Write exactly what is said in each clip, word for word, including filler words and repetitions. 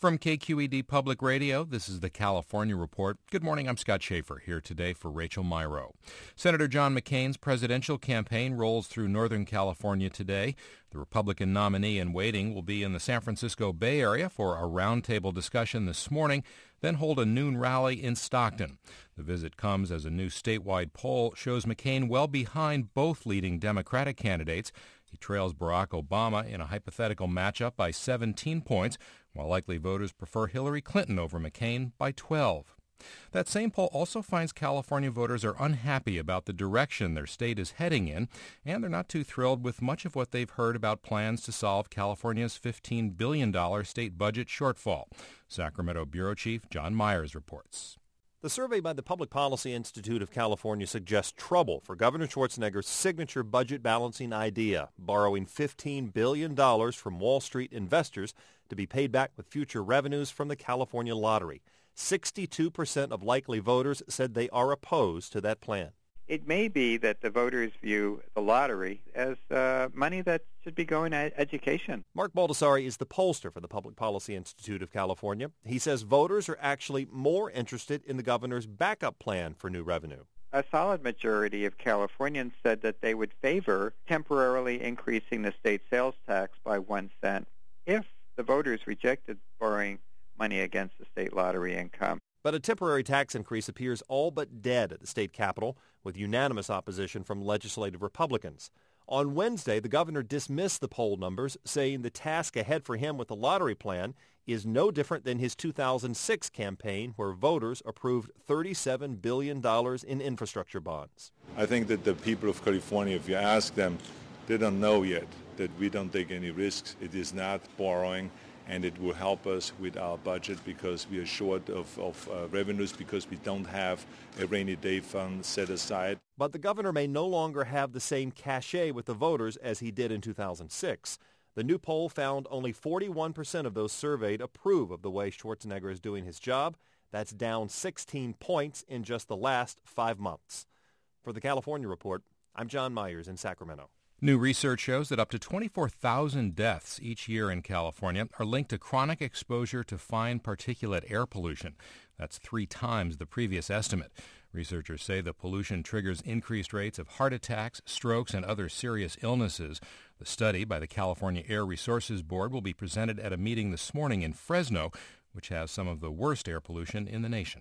From K Q E D Public Radio, this is the California Report. Good morning, I'm Scott Schaefer, here today for Rachel Myrow. Senator John McCain's presidential campaign rolls through Northern California today. The Republican nominee in waiting will be in the San Francisco Bay Area for a roundtable discussion this morning, then hold a noon rally in Stockton. The visit comes as a new statewide poll shows McCain well behind both leading Democratic candidates. He trails Barack Obama in a hypothetical matchup by seventeen points, while likely voters prefer Hillary Clinton over McCain by twelve. That same poll also finds California voters are unhappy about the direction their state is heading in, and they're not too thrilled with much of what they've heard about plans to solve California's fifteen billion dollars state budget shortfall. Sacramento Bureau Chief John Myers reports. The survey by the Public Policy Institute of California suggests trouble for Governor Schwarzenegger's signature budget balancing idea, borrowing fifteen billion dollars from Wall Street investors to be paid back with future revenues from the California lottery. sixty-two percent of likely voters said they are opposed to that plan. It may be that the voters view the lottery as uh, money that should be going to education. Mark Baldessari is the pollster for the Public Policy Institute of California. He says voters are actually more interested in the governor's backup plan for new revenue. A solid majority of Californians said that they would favor temporarily increasing the state sales tax by one cent if the voters rejected borrowing money against the state lottery income. But a temporary tax increase appears all but dead at the state capitol, with unanimous opposition from legislative Republicans. On Wednesday, the governor dismissed the poll numbers, saying the task ahead for him with the lottery plan is no different than his two thousand six campaign, where voters approved thirty-seven billion dollars in infrastructure bonds. I think that the people of California, if you ask them, they don't know yet that we don't take any risks. It is not borrowing, and it will help us with our budget because we are short of, of uh, revenues because we don't have a rainy day fund set aside. But the governor may no longer have the same cachet with the voters as he did in two thousand six. The new poll found only forty-one percent of those surveyed approve of the way Schwarzenegger is doing his job. That's down sixteen points in just the last five months. For the California Report, I'm John Myers in Sacramento. New research shows that up to twenty-four thousand deaths each year in California are linked to chronic exposure to fine particulate air pollution. That's three times the previous estimate. Researchers say the pollution triggers increased rates of heart attacks, strokes, and other serious illnesses. The study by the California Air Resources Board will be presented at a meeting this morning in Fresno, which has some of the worst air pollution in the nation.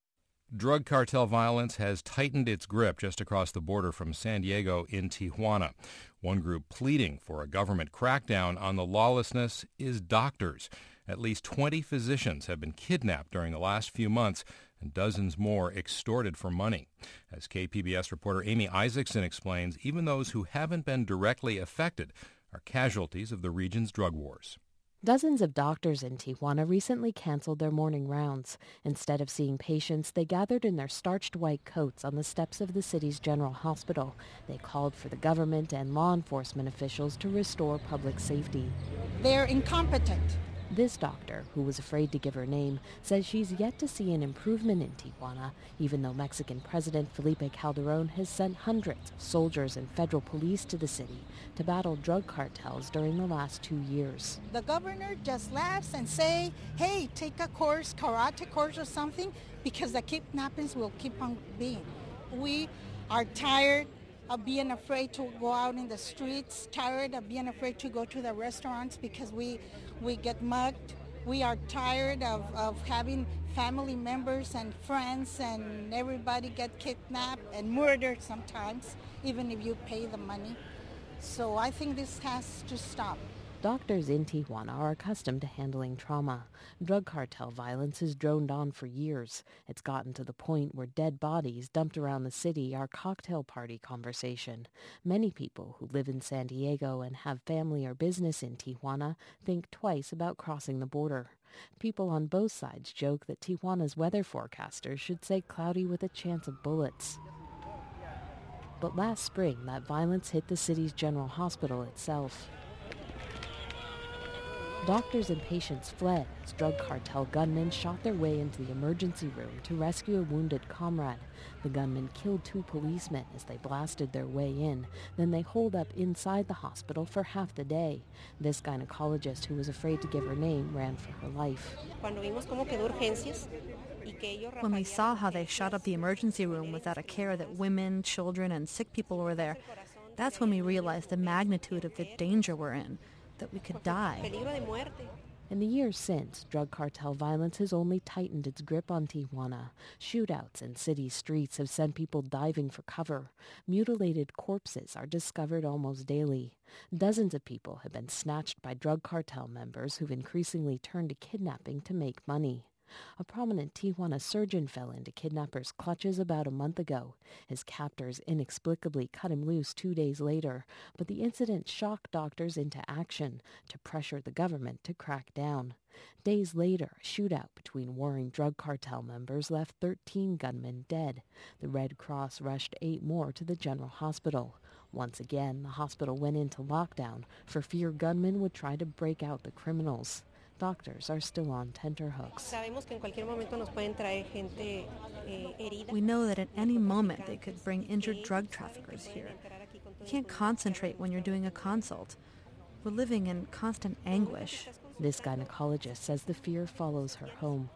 Drug cartel violence has tightened its grip just across the border from San Diego in Tijuana. One group pleading for a government crackdown on the lawlessness is doctors. At least twenty physicians have been kidnapped during the last few months, and dozens more extorted for money. As K P B S reporter Amy Isaacson explains, even those who haven't been directly affected are casualties of the region's drug wars. Dozens of doctors in Tijuana recently canceled their morning rounds. Instead of seeing patients, they gathered in their starched white coats on the steps of the city's general hospital. They called for the government and law enforcement officials to restore public safety. They're incompetent. This doctor, who was afraid to give her name, says she's yet to see an improvement in Tijuana, even though Mexican President Felipe Calderón has sent hundreds of soldiers and federal police to the city to battle drug cartels during the last two years. The governor just laughs and say, hey, take a course, karate course or something, because the kidnappings will keep on being. We are tired of being afraid to go out in the streets, tired of being afraid to go to the restaurants because we we get mugged. We are tired of, of having family members and friends and everybody get kidnapped and murdered sometimes, even if you pay the money. So I think this has to stop. Doctors in Tijuana are accustomed to handling trauma. Drug cartel violence has droned on for years. It's gotten to the point where dead bodies dumped around the city are cocktail party conversation. Many people who live in San Diego and have family or business in Tijuana think twice about crossing the border. People on both sides joke that Tijuana's weather forecasters should say cloudy with a chance of bullets. But last spring, that violence hit the city's general hospital itself. Doctors and patients fled as drug cartel gunmen shot their way into the emergency room to rescue a wounded comrade. The gunmen killed two policemen as they blasted their way in. Then they holed up inside the hospital for half the day. This gynecologist, who was afraid to give her name, ran for her life. When we saw how they shot up the emergency room without a care that women, children, and sick people were there, that's when we realized the magnitude of the danger we're in, that we could die. In the years since, drug cartel violence has only tightened its grip on Tijuana. Shootouts in city streets have sent people diving for cover. Mutilated corpses are discovered almost daily. Dozens of people have been snatched by drug cartel members who've increasingly turned to kidnapping to make money. A prominent Tijuana surgeon fell into kidnappers' clutches about a month ago. His captors inexplicably cut him loose two days later, but the incident shocked doctors into action to pressure the government to crack down. Days later, a shootout between warring drug cartel members left thirteen gunmen dead. The Red Cross rushed eight more to the general hospital. Once again, the hospital went into lockdown for fear gunmen would try to break out the criminals. Doctors are still on tenterhooks. We know that at any moment they could bring injured drug traffickers here. You can't concentrate when you're doing a consult. We're living in constant anguish. This gynecologist says the fear follows her home.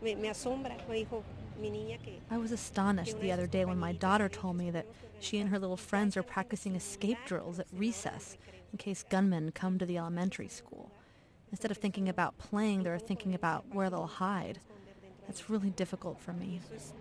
I was astonished the other day when my daughter told me that she and her little friends are practicing escape drills at recess in case gunmen come to the elementary school. Instead of thinking about playing, they're thinking about where they'll hide. That's really difficult for me.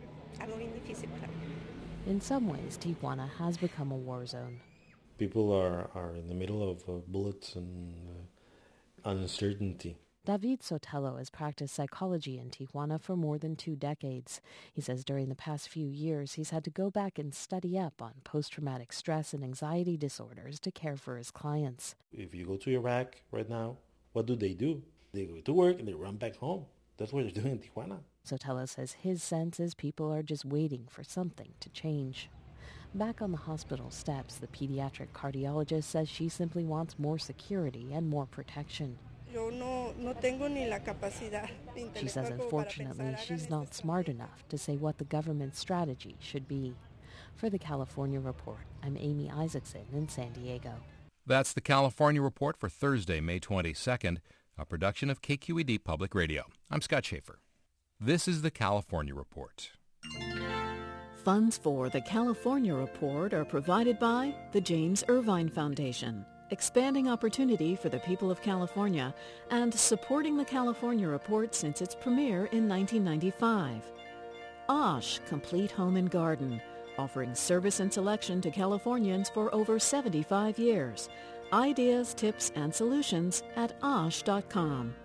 In some ways, Tijuana has become a war zone. People are, are in the middle of uh, bullets and uh, uncertainty. David Sotelo has practiced psychology in Tijuana for more than two decades. He says during the past few years, he's had to go back and study up on post-traumatic stress and anxiety disorders to care for his clients. If you go to Iraq right now, what do they do? They go to work and they run back home. That's what they're doing in Tijuana. Sotelo says his sense is people are just waiting for something to change. Back on the hospital steps, the pediatric cardiologist says she simply wants more security and more protection. She says unfortunately she's not smart enough to say what the government's strategy should be. For the California Report, I'm Amy Isaacson in San Diego. That's the California Report for Thursday, May twenty-second, a production of K Q E D Public Radio. I'm Scott Schaefer. This is the California Report. Funds for the California Report are provided by the James Irvine Foundation, expanding opportunity for the people of California and supporting the California Report since its premiere in nineteen ninety-five. Osh Complete Home and Garden, offering service and selection to Californians for over seventy-five years. Ideas, tips, and solutions at osh dot com.